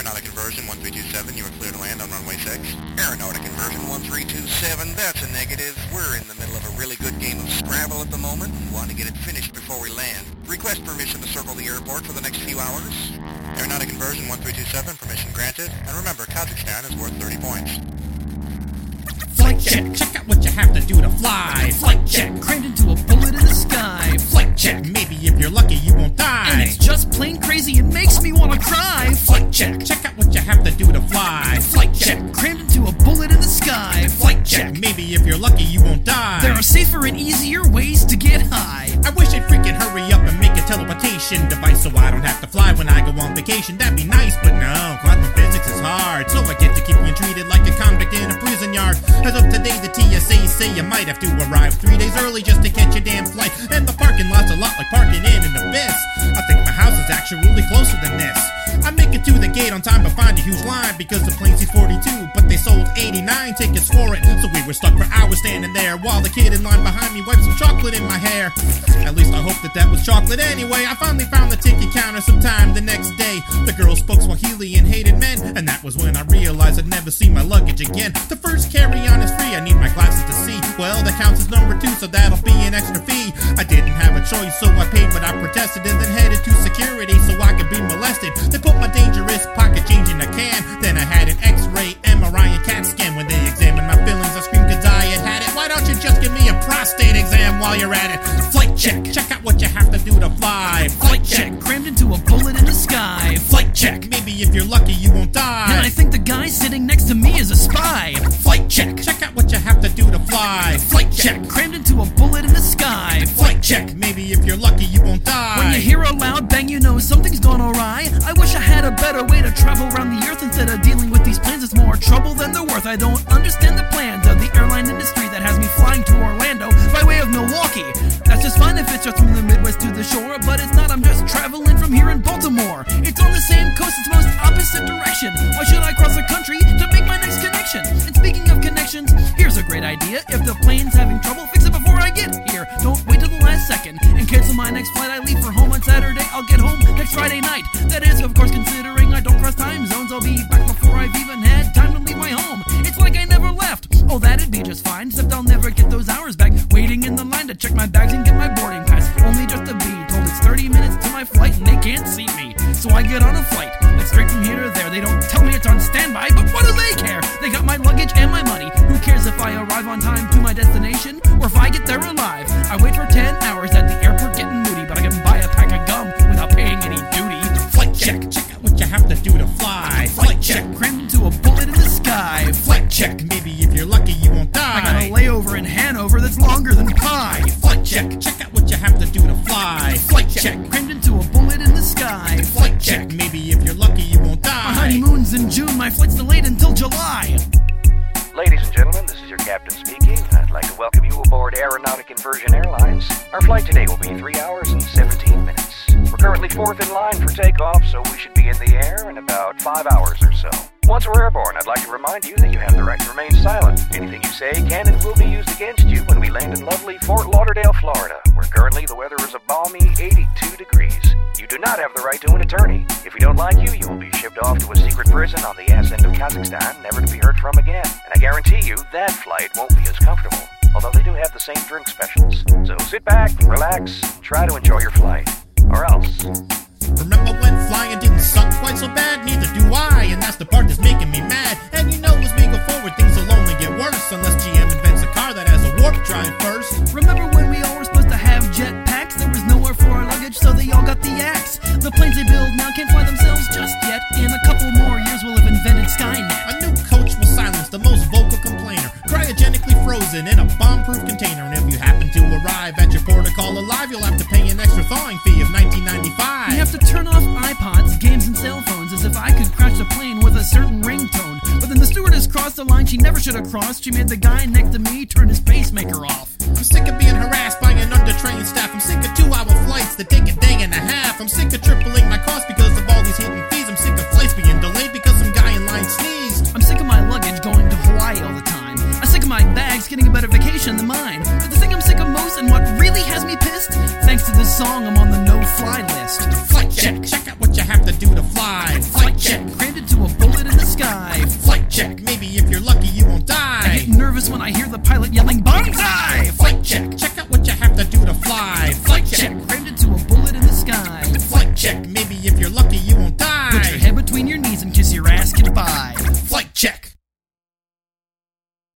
Aeronautic conversion 1327, you are clear to land on runway 6. Aeronautic conversion 1327, that's a negative. We're in the middle of a really good game of Scrabble at the moment and want to get it finished before we land. Request permission to circle the airport for the next few hours. Aeronautic conversion 1327, permission granted. And remember, Kazakhstan is worth 30 points. Flight check, check out what you have to do to fly. Flight check, crammed into a bullet in the sky. Flight check, maybe if you're lucky you won't die. And it's just plain crazy, it makes me wanna cry. Flight check, check out what you have to do to fly. Flight check, crammed into a bullet in the sky. Flight check, maybe if you're lucky you won't die. There are safer and easier ways to get high. I wish they'd freaking hurry up and make a teleportation device so I don't have to fly when I go on vacation. That'd be nice, but no, quantum physics is hard. So I get to keep being treated like a convict in a prison yard. As of today, the TSA say you might have to arrive 3 days early just to catch your damn flight. And the parking lot's a lot like parking in an abyss. I think my house is actually closer than this. I make it to the gate on time but find a huge line because the plane seats 42, but they sold 89 tickets for it. So we were stuck for hours standing there while the kid in line behind me wiped some chocolate in my hair. At least I hope that was chocolate anyway. I finally found the ticket counter sometime the next day. The girl spoke Swahili and hated men, and that was when I realized I'd never see my luggage again. The first carry-on is free, I need my glasses to see. Well, that counts as number 2, so that'll be an extra fee. I didn't have a choice, so I paid, but I protested and then headed to security so I could be molested. They put my dangerous pocket change in a can. Then I had an x-ray, MRI, and CAT scan. When they examined my feelings, I screamed cause I had it. Why don't you just give me a prostate exam while you're at it? Flight check, check out what you have to do to fly. Flight check, crammed into a bullet in the sky. Flight check, maybe if you're lucky you won't die. And I think the guy sitting next to me is a spy. Flight check, check out what you have to do to fly. Flight check, crammed into a bullet in the sky. Flight check, maybe if you're lucky you won't die. When you hear a loud bang, you know something's gone awry. I wish I had a better way to travel around the earth instead of dealing with these planes. It's more trouble than they're worth. I don't understand the plans of the airline industry that has me flying to Orlando by way of Milwaukee. That's just fine if it's just from the Midwest to the shore, but it's not. I'm just traveling from here in Baltimore. It's on the same coast, it's most opposite direction. Why should I cross the country to make my next connection? And speaking of connections, here's a great idea. If the plane's having trouble, fix it before I get here. Don't wait till the last second and cancel my next flight. I leave for home on Saturday, I'll get home next Friday night. That is, of course, considering I don't cross time zones. I'll be back before I've even had time to leave my home. It's like I never left. Oh, that'd be just fine, except I'll never get those hours back waiting in the line to check my bags and get my boarding pass. Only just to be told it's 30 minutes to my flight and they can't see me. So I get on a flight that's straight from here to there. They don't tell me it's on standby, but what do they care? They got my luggage and my money. Who cares if I arrive on time to my destination or if I get there alive? I wait for 10 hours at the airport getting moody, but I can buy a pack of gum without paying any duty. Flight check, check out what you have to do to fly. Flight check, crammed into a bullet in the sky. Flight check, maybe if you're lucky you won't die. I got a layover in Hanover that's longer than pi. Flight check, check out what you have to do to fly. Flight check, crammed into a bullet in the sky. Flight check, maybe if you're lucky you won't die. My honeymoon's in June, my flight's delayed until July. Ladies and gentlemen, this is your captain speaking. I'd like to welcome you aboard Aeronautic Conversion Airlines. Our flight today will be 3 hours and 17 minutes. We're currently 4th in line for takeoff, so we should be in the air in about 5 hours or so. Once we're airborne, I'd like to remind you that you have the right to remain silent. Anything you say can and will be used against you when we land in lovely Fort Lauderdale, Florida, where currently the weather is a balmy 82 degrees. You do not have the right to an attorney. If we don't like you, you will be shipped off to a secret prison on the ass end of Kazakhstan, never to be heard from again. And I guarantee you, that flight won't be as comfortable, although they do have the same drink specials. So sit back, relax, and try to enjoy your flight. Or else. Remember when flying didn't suck quite so bad? Neither do I, and that's the part that's making me mad. And you know as we go forward, things will only get worse unless GM invents a car that has a warp drive first. Remember when we all were supposed to have jetpacks? There was nowhere for our luggage, so they all got the axe. The planes they build now can't fly themselves just yet. In a couple more years, we'll have invented Skynet. A new coach will silence the most vocal complainer, cryogenically frozen in a bomb-proof container. And if you happen to arrive at your protocol alive, you'll have to pay an extra thawing fee of $19.95. You have to turn off iPods, games, and cell phones as if I could crash the plane with a certain ringtone. But then the stewardess crossed the line she never should have crossed. She made the guy next to me turn his pacemaker off. I'm sick of being harassed by an undertrained staff. I'm sick of 2-hour flights that take a day and a half. I'm sick of tripling my cost because of all these hidden fees. I'm sick of flights being delayed because some guy in line sneezed. I'm sick of my luggage going to Hawaii all the time. I'm sick of my bags getting a better vacation than mine. But the thing I'm sick of most and what really has me pissed, thanks to this song I'm on the no-fly list. Flight check, check out what you have to do to fly. Flight check, crammed into a nervous when I hear the pilot yelling, "Banzai! Flight check, check out what you have to do to fly.